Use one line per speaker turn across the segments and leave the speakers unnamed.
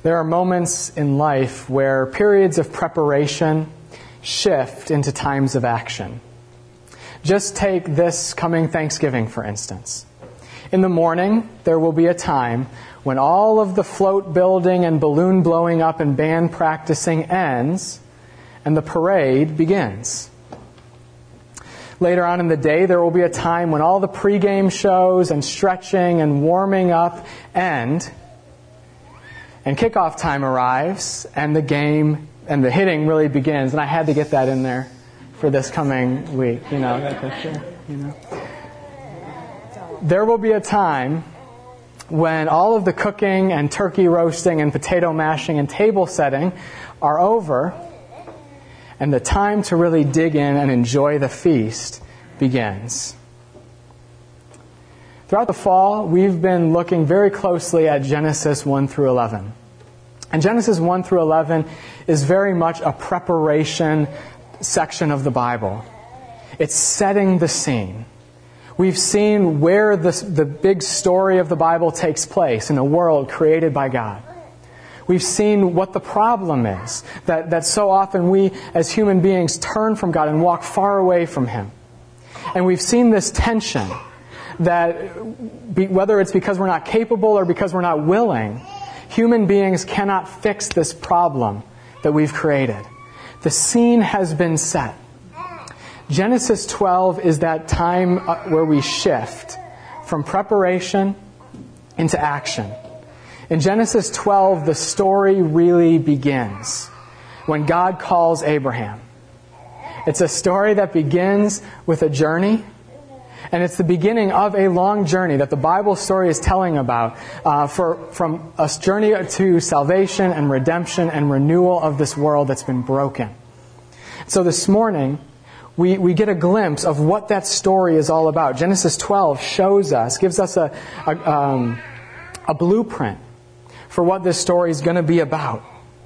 There are moments in life where periods of preparation shift into times of action. Just take this coming Thanksgiving, for instance. In the morning, there will be a time when all of the float building and balloon blowing up and band practicing ends and the parade begins. Later on in the day, there will be a time when all the pregame shows and stretching and warming up end, and kickoff time arrives, and the game and the hitting really begins. And I had to get that in there for this coming week, that picture, There will be a time when all of the cooking and turkey roasting and potato mashing and table setting are over, and the time to really dig in and enjoy the feast begins. Throughout the fall, we've been looking very closely at Genesis 1 through 11. And Genesis 1 through 11 is very much a preparation section of the Bible. It's setting the scene. We've seen where the big story of the Bible takes place in a world created by God. We've seen what the problem is, that so often we as human beings turn from God and walk far away from Him. And we've seen this tension that whether it's because we're not capable or because we're not willing, human beings cannot fix this problem that we've created. The scene has been set. Genesis 12 is that time where we shift from preparation into action. In Genesis 12, the story really begins when God calls Abraham. It's a story that begins with a journey, and it's the beginning of a long journey that the Bible story is telling about from a journey to salvation and redemption and renewal of this world that's been broken. So this morning, we get a glimpse of what that story is all about. Genesis 12 gives us a blueprint for what this story is going to be about.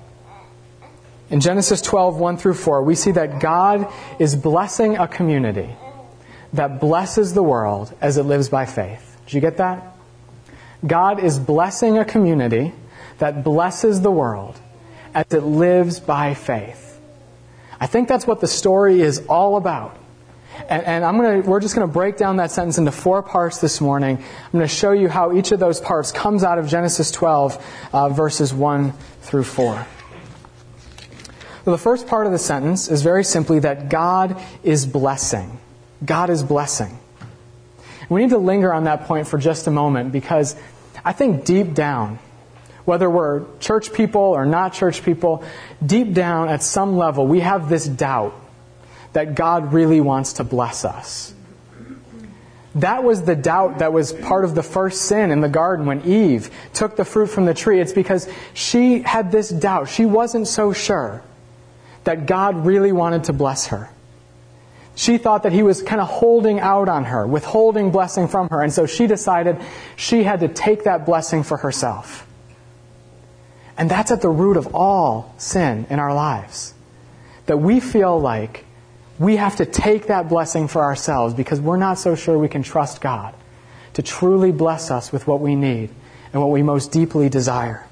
In Genesis 12, 1 through 4, we see that God is blessing a community that blesses the world as it lives by faith. Did you get that? God is blessing a community that blesses the world as it lives by faith. I think that's what the story is all about. And we're just going to break down that sentence into 4 parts this morning. I'm going to show you how each of those parts comes out of Genesis 12, verses 1 through 4. Well, the first part of the sentence is very simply that God is blessing. God is blessing. We need to linger on that point for just a moment because I think deep down, whether we're church people or not church people, deep down at some level we have this doubt that God really wants to bless us. That was the doubt that was part of the first sin in the garden when Eve took the fruit from the tree. It's because she had this doubt. She wasn't so sure that God really wanted to bless her. She thought that He was kind of holding out on her, withholding blessing from her, and so she decided she had to take that blessing for herself. And that's at the root of all sin in our lives. That we feel like we have to take that blessing for ourselves because we're not so sure we can trust God to truly bless us with what we need and what we most deeply desire.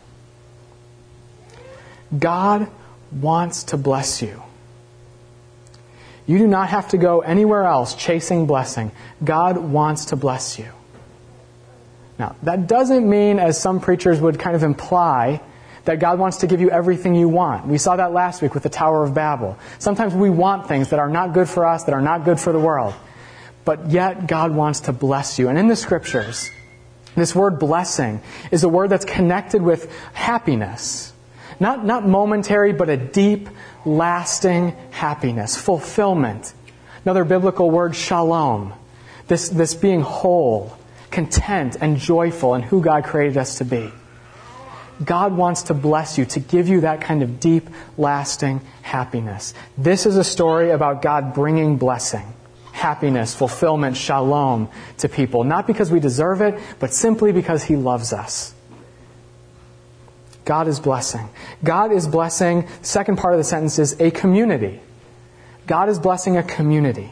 God wants to bless you. You do not have to go anywhere else chasing blessing. God wants to bless you. Now, that doesn't mean, as some preachers would kind of imply, that God wants to give you everything you want. We saw that last week with the Tower of Babel. Sometimes we want things that are not good for us, that are not good for the world. But yet God wants to bless you. And in the Scriptures, this word blessing is a word that's connected with happiness. Not momentary, but a deep, lasting happiness, fulfillment. Another biblical word, shalom. This being whole, content, and joyful in who God created us to be. God wants to bless you, to give you that kind of deep, lasting happiness. This is a story about God bringing blessing, happiness, fulfillment, shalom to people. Not because we deserve it, but simply because He loves us. God is blessing. God is blessing, the second part of the sentence is a community. God is blessing a community.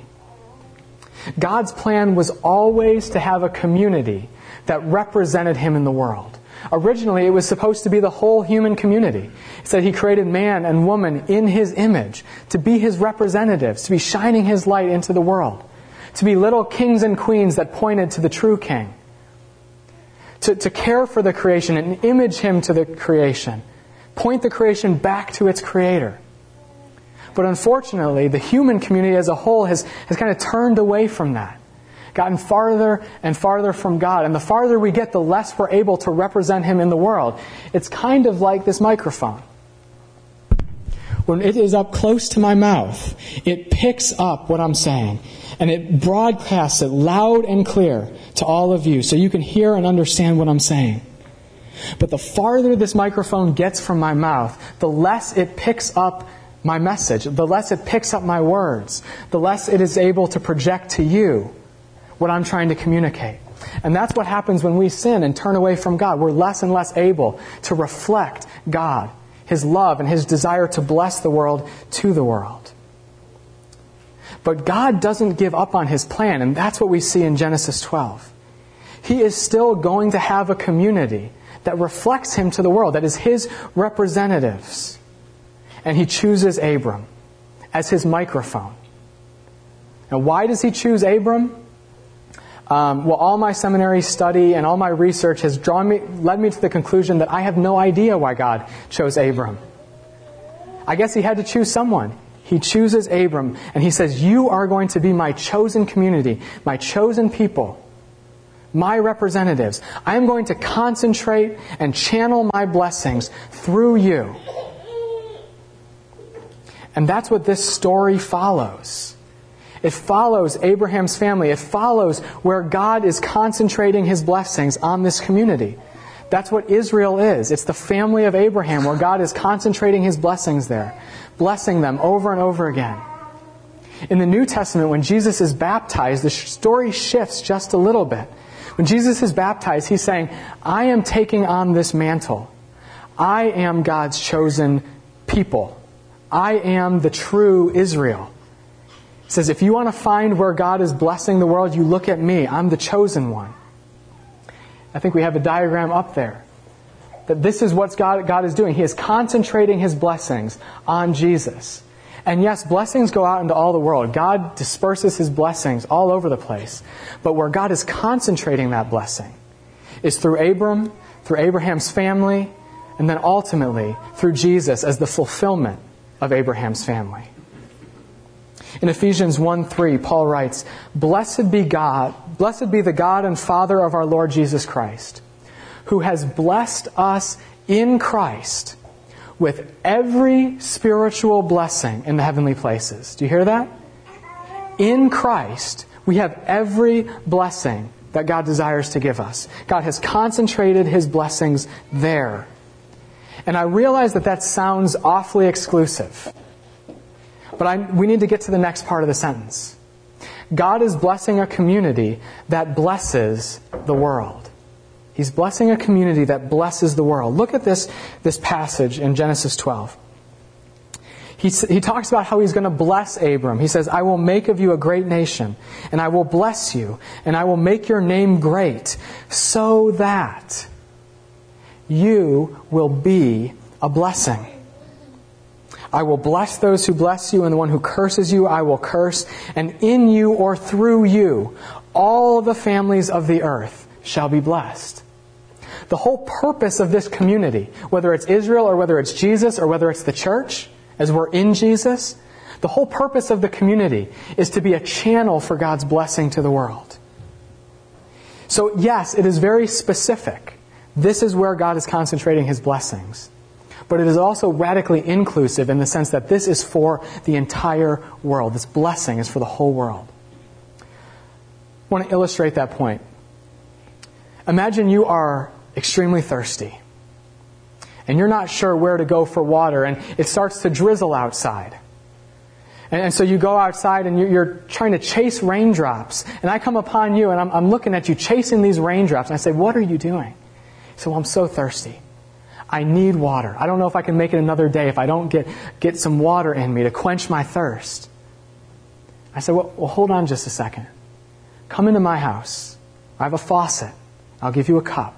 God's plan was always to have a community that represented Him in the world. Originally, it was supposed to be the whole human community. It said He created man and woman in His image, to be His representatives, to be shining His light into the world, to be little kings and queens that pointed to the true King, to care for the creation and image Him to the creation, point the creation back to its Creator. But unfortunately, the human community as a whole has kind of turned away from that, gotten farther and farther from God. And the farther we get, the less we're able to represent Him in the world. It's kind of like this microphone. When it is up close to my mouth, it picks up what I'm saying, and it broadcasts it loud and clear to all of you so you can hear and understand what I'm saying. But the farther this microphone gets from my mouth, the less it picks up my message, the less it picks up my words, the less it is able to project to you what I'm trying to communicate. And that's what happens when we sin and turn away from God. We're less and less able to reflect God, His love, and His desire to bless the world to the world. But God doesn't give up on His plan, and that's what we see in Genesis 12. He is still going to have a community that reflects Him to the world, that is His representatives. And He chooses Abram as His microphone. Now, why does He choose Abram? Well, all my seminary study and all my research has led me to the conclusion that I have no idea why God chose Abram. I guess He had to choose someone. He chooses Abram, and He says, "You are going to be my chosen community, my chosen people, my representatives. I am going to concentrate and channel my blessings through you." And that's what this story follows. It follows Abraham's family. It follows where God is concentrating His blessings on this community. That's what Israel is. It's the family of Abraham, where God is concentrating His blessings there, blessing them over and over again. In the New Testament, when Jesus is baptized, the story shifts just a little bit. When Jesus is baptized, He's saying, "I am taking on this mantle. I am God's chosen people. I am the true Israel." He says, if you want to find where God is blessing the world, you look at me. I'm the chosen one. I think we have a diagram up there. That this is what God is doing. He is concentrating His blessings on Jesus. And yes, blessings go out into all the world. God disperses His blessings all over the place. But where God is concentrating that blessing is through Abram, through Abraham's family, and then ultimately through Jesus as the fulfillment of Abraham's family. In Ephesians 1:3, Paul writes, Blessed be the God and Father of our Lord Jesus Christ, who has blessed us in Christ with every spiritual blessing in the heavenly places." Do you hear that? In Christ, we have every blessing that God desires to give us. God has concentrated His blessings there. And I realize that sounds awfully exclusive. But we need to get to the next part of the sentence. God is blessing a community that blesses the world. He's blessing a community that blesses the world. Look at this passage in Genesis 12. He talks about how He's going to bless Abram. He says, "I will make of you a great nation, and I will bless you, and I will make your name great, so that you will be a blessing. I will bless those who bless you, and the one who curses you I will curse. And in you or through you, all the families of the earth shall be blessed." The whole purpose of this community, whether it's Israel or whether it's Jesus or whether it's the church, as we're in Jesus, the whole purpose of the community is to be a channel for God's blessing to the world. So yes, it is very specific. This is where God is concentrating His blessings. But it is also radically inclusive in the sense that this is for the entire world. This blessing is for the whole world. I want to illustrate that point. Imagine you are extremely thirsty. And you're not sure where to go for water. And it starts to drizzle outside. And so you go outside and you're trying to chase raindrops. And I come upon you and I'm looking at you chasing these raindrops. And I say, "What are you doing?" He said, "Well, I'm so thirsty. I need water. I don't know if I can make it another day if I don't get some water in me to quench my thirst." I said, well, hold on just a second. Come into my house. I have a faucet. I'll give you a cup.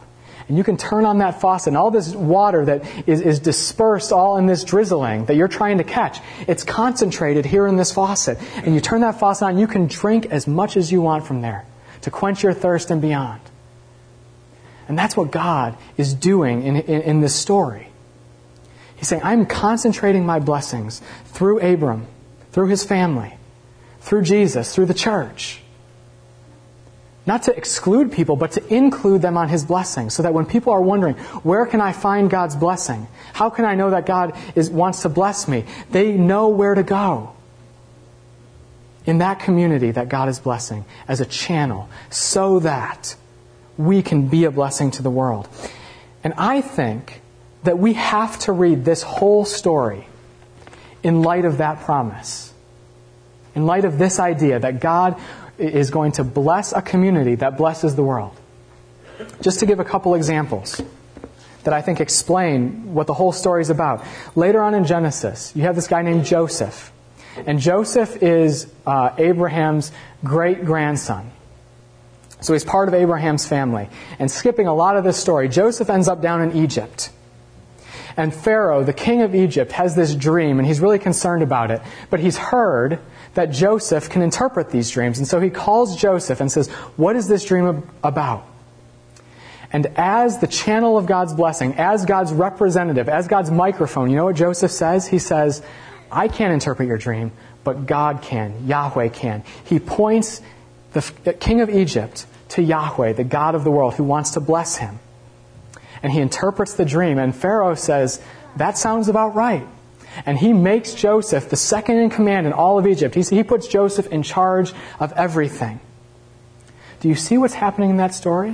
And you can turn on that faucet, and all this water that is dispersed all in this drizzling that you're trying to catch, it's concentrated here in this faucet. And you turn that faucet on, you can drink as much as you want from there to quench your thirst and beyond. And that's what God is doing in this story. He's saying, I'm concentrating my blessings through Abram, through his family, through Jesus, through the church. Not to exclude people, but to include them on his blessing, so that when people are wondering, where can I find God's blessing? How can I know that God wants to bless me? They know where to go. In that community that God is blessing as a channel, so that we can be a blessing to the world. And I think that we have to read this whole story in light of that promise. In light of this idea that God is going to bless a community that blesses the world. Just to give a couple examples that I think explain what the whole story is about. Later on in Genesis, you have this guy named Joseph. And Joseph is Abraham's great-grandson. So he's part of Abraham's family. And skipping a lot of this story, Joseph ends up down in Egypt. And Pharaoh, the king of Egypt, has this dream, and he's really concerned about it. But he's heard that Joseph can interpret these dreams. And so he calls Joseph and says, what is this dream about? And as the channel of God's blessing, as God's representative, as God's microphone, you know what Joseph says? He says, I can't interpret your dream, but God can. Yahweh can. He points the king of Egypt to Yahweh, the God of the world, who wants to bless him. And he interprets the dream, and Pharaoh says, that sounds about right. And he makes Joseph the second in command in all of Egypt. He puts Joseph in charge of everything. Do you see what's happening in that story?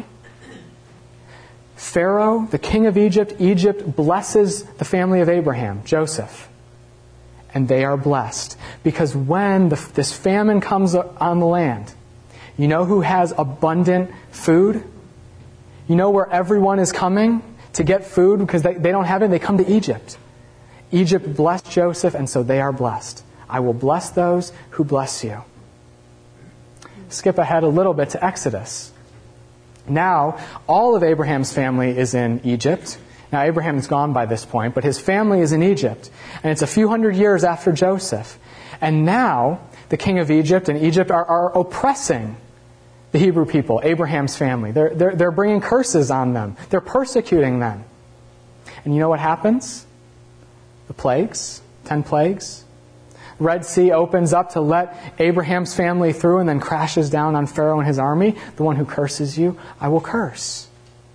Pharaoh, the king of Egypt, Egypt blesses the family of Abraham, Joseph. And they are blessed. Because when this famine comes on the land, you know who has abundant food? You know where everyone is coming to get food because they don't have it? They come to Egypt. Egypt blessed Joseph, and so they are blessed. I will bless those who bless you. Skip ahead a little bit to Exodus. Now, all of Abraham's family is in Egypt. Now, Abraham's gone by this point, but his family is in Egypt. And it's a few hundred years after Joseph. And now, the king of Egypt and Egypt are oppressing the Hebrew people, Abraham's family. They're bringing curses on them. They're persecuting them. And you know what happens? The plagues, 10 plagues. Red Sea opens up to let Abraham's family through and then crashes down on Pharaoh and his army. The one who curses you, I will curse.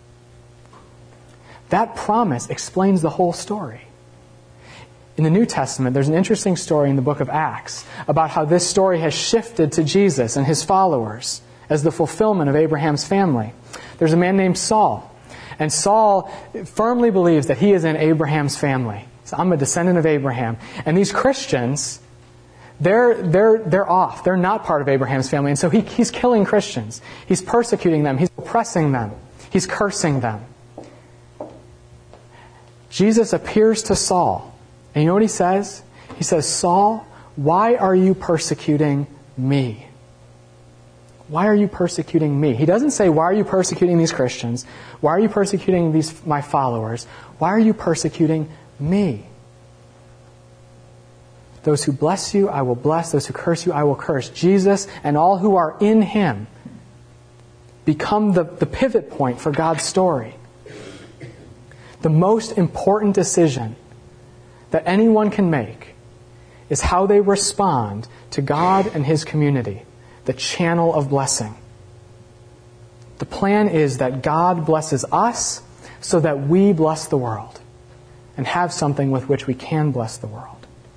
That promise explains the whole story. In the New Testament, there's an interesting story in the book of Acts about how this story has shifted to Jesus and his followers as the fulfillment of Abraham's family. There's a man named Saul. And Saul firmly believes that he is in Abraham's family. So I'm a descendant of Abraham. And these Christians, they're off. They're not part of Abraham's family. And so he's killing Christians. He's persecuting them. He's oppressing them. He's cursing them. Jesus appears to Saul. And you know what he says? He says, Saul, why are you persecuting me? Why are you persecuting me? He doesn't say, why are you persecuting these Christians? Why are you persecuting my followers? Why are you persecuting me? Those who bless you, I will bless. Those who curse you, I will curse. Jesus and all who are in him become the pivot point for God's story. The most important decision that anyone can make is how they respond to God and his community, the channel of blessing. The plan is that God blesses us so that we bless the world and have something with which we can bless the world.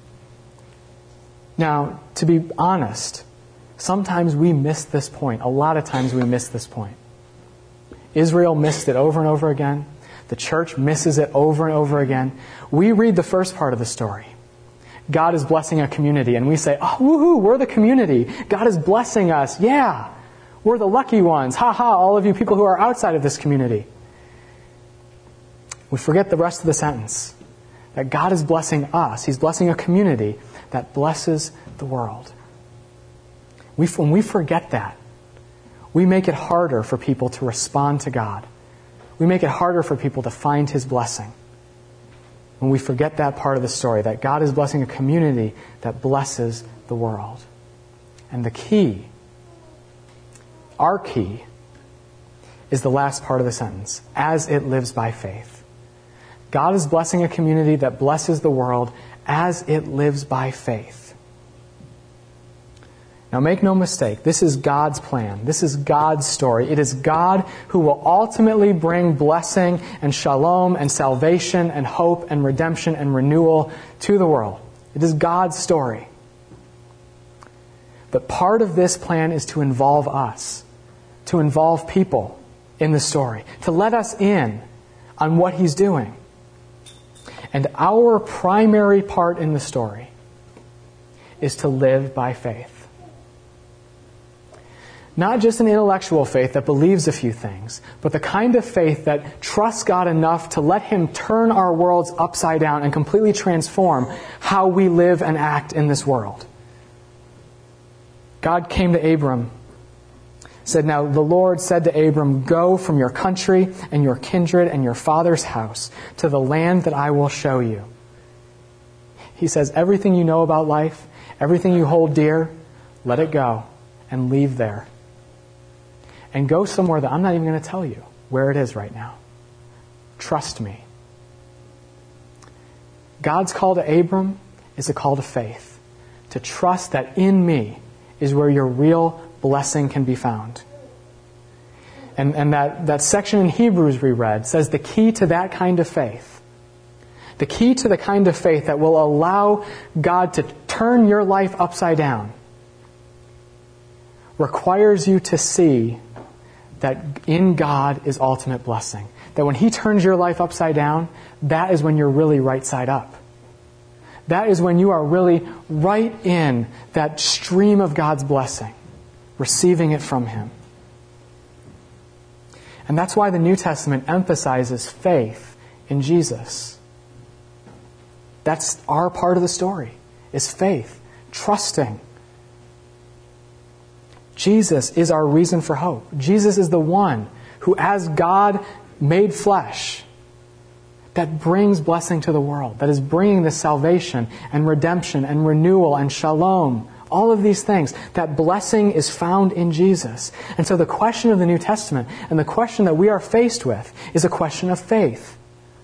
Now, to be honest, sometimes we miss this point. A lot of times we miss this point. Israel missed it over and over again. The church misses it over and over again. We read the first part of the story. God is blessing a community, and we say, oh, woohoo, we're the community. God is blessing us. Yeah, we're the lucky ones. Ha ha, all of you people who are outside of this community. We forget the rest of the sentence. That God is blessing us. He's blessing a community that blesses the world. When we forget that, we make it harder for people to respond to God. we make it harder for people to find His blessing when we forget that part of the story, that God is blessing a community that blesses the world. And the key, our key, is the last part of the sentence, as it lives by faith. God is blessing a community that blesses the world as it lives by faith. Now make no mistake, this is God's plan. This is God's story. It is God who will ultimately bring blessing and shalom and salvation and hope and redemption and renewal to the world. It is God's story. But part of this plan is to involve us, to involve people in the story, to let us in on what He's doing. And our primary part in the story is to live by faith. Not just an intellectual faith that believes a few things, but the kind of faith that trusts God enough to let Him turn our worlds upside down and completely transform how we live and act in this world. God came to Abram, said, "Now the Lord said to Abram, go from your country and your kindred and your father's house to the land that I will show you." He says, everything you know about life, everything you hold dear, let it go and leave there. And go somewhere that I'm not even going to tell you where it is right now. Trust me. God's call to Abram is a call to faith. To trust that in me is where your real blessing can be found. And that section in Hebrews we read says the key to that kind of faith, the key to the kind of faith that will allow God to turn your life upside down, requires you to see that in God is ultimate blessing. That when He turns your life upside down, that is when you're really right side up. That is when you are really right in that stream of God's blessing, receiving it from Him. And that's why the New Testament emphasizes faith in Jesus. That's our part of the story, is faith, trusting. Jesus is our reason for hope. Jesus is the one who, as God made flesh, that brings blessing to the world, that is bringing this salvation and redemption and renewal and shalom, all of these things. That blessing is found in Jesus. And so the question of the New Testament and the question that we are faced with is a question of faith.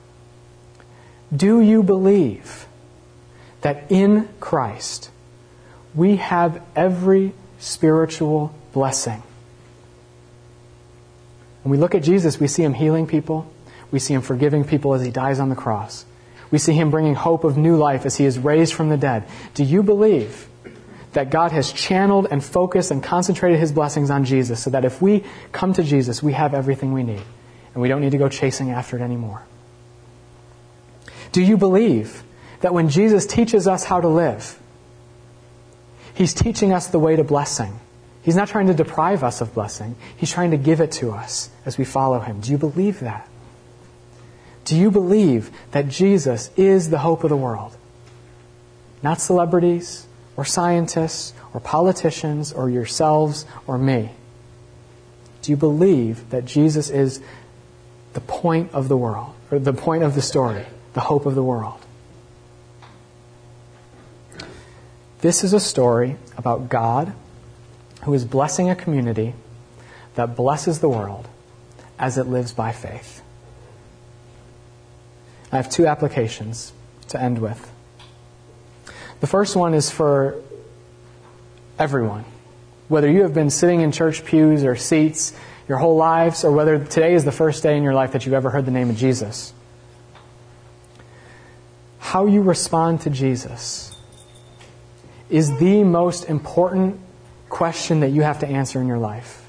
Do you believe that in Christ we have every spiritual blessing? When we look at Jesus, we see Him healing people. We see Him forgiving people as He dies on the cross. We see Him bringing hope of new life as He is raised from the dead. Do you believe that God has channeled and focused and concentrated His blessings on Jesus so that if we come to Jesus, we have everything we need and we don't need to go chasing after it anymore? Do you believe that when Jesus teaches us how to live, He's teaching us the way to blessing? He's not trying to deprive us of blessing. He's trying to give it to us as we follow Him. Do you believe that? Do you believe that Jesus is the hope of the world? Not celebrities or scientists or politicians or yourselves or me. Do you believe that Jesus is the point of the world, or the point of the story, the hope of the world? This is a story about God who is blessing a community that blesses the world as it lives by faith. I have two applications to end with. The first one is for everyone. Whether you have been sitting in church pews or seats your whole lives, or whether today is the first day in your life that you've ever heard the name of Jesus. How you respond to Jesus is the most important question that you have to answer in your life.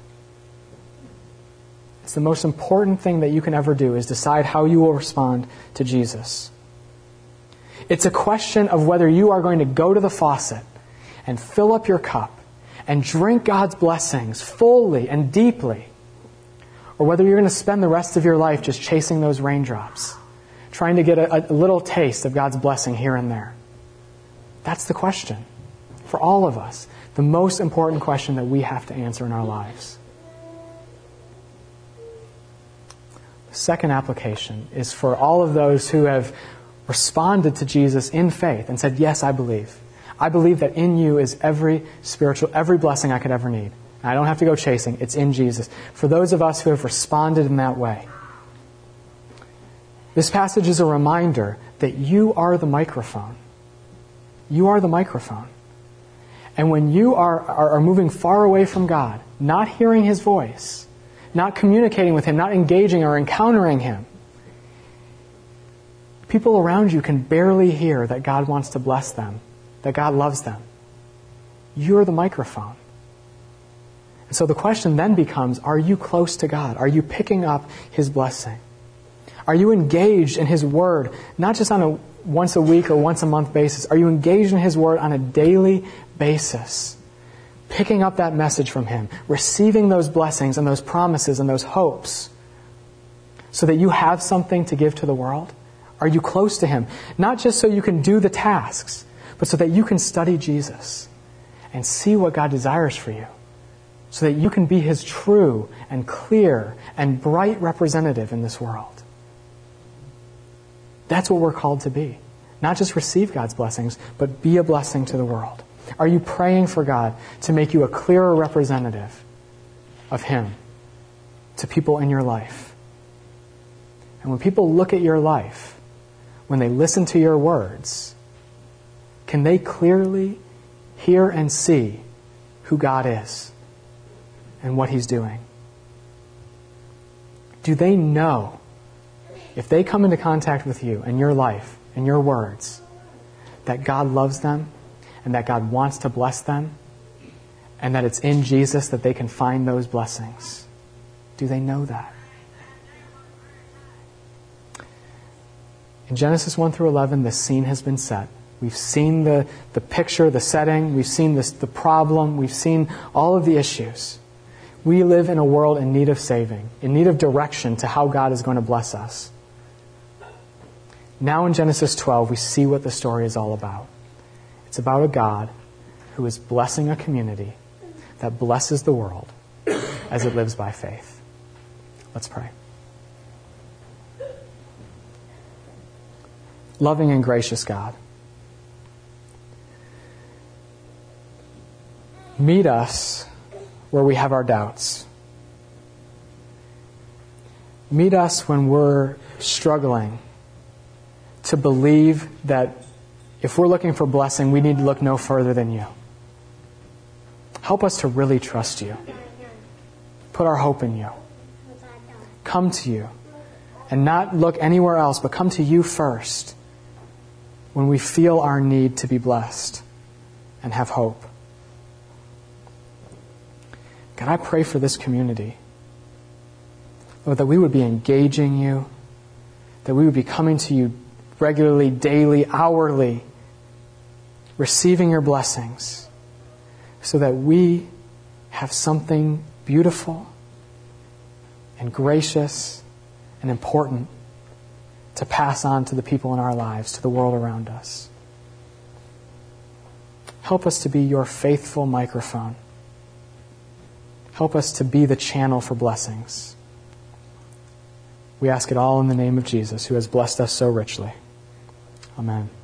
It's the most important thing that you can ever do, is decide how you will respond to Jesus. It's a question of whether you are going to go to the faucet and fill up your cup and drink God's blessings fully and deeply, or whether you're going to spend the rest of your life just chasing those raindrops, trying to get a little taste of God's blessing here and there. That's the question. For all of us, the most important question that we have to answer in our lives. Second application is for all of those who have responded to Jesus in faith and said, yes, I believe. I believe that in you is every blessing I could ever need. I don't have to go chasing. It's in Jesus. For those of us who have responded in that way, this passage is a reminder that you are the microphone. You are the microphone. And when you are moving far away from God, not hearing His voice, not communicating with Him, not engaging or encountering Him, people around you can barely hear that God wants to bless them, that God loves them. You're the microphone. And so the question then becomes, are you close to God? Are you picking up His blessing? Are you engaged in His Word, not just on a once a week or once a month basis? Are you engaged in His Word on a daily basis? Picking up that message from Him, receiving those blessings and those promises and those hopes so that you have something to give to the world? Are you close to Him? Not just so you can do the tasks, but so that you can study Jesus and see what God desires for you, so that you can be His true and clear and bright representative in this world. That's what we're called to be. Not just receive God's blessings, but be a blessing to the world. Are you praying for God to make you a clearer representative of Him to people in your life? And when people look at your life, when they listen to your words, can they clearly hear and see who God is and what He's doing? Do they know, if they come into contact with you and your life and your words, that God loves them and that God wants to bless them and that it's in Jesus that they can find those blessings? Do they know that? In Genesis 1 through 11, the scene has been set. We've seen the picture, the setting. We've seen the problem. We've seen all of the issues. We live in a world in need of saving, in need of direction to how God is going to bless us. Now in Genesis 12, we see what the story is all about. It's about a God who is blessing a community that blesses the world as it lives by faith. Let's pray. Loving and gracious God, meet us where we have our doubts. Meet us when we're struggling to believe that if we're looking for blessing, we need to look no further than you. Help us to really trust you. Put our hope in you. Come to you and not look anywhere else, but come to you first when we feel our need to be blessed and have hope. God, I pray for this community, Lord, that we would be engaging you, that we would be coming to you regularly, daily, hourly, receiving your blessings, so that we have something beautiful and gracious and important to pass on to the people in our lives, to the world around us. Help us to be your faithful microphone. Help us to be the channel for blessings. We ask it all in the name of Jesus, who has blessed us so richly. Amen.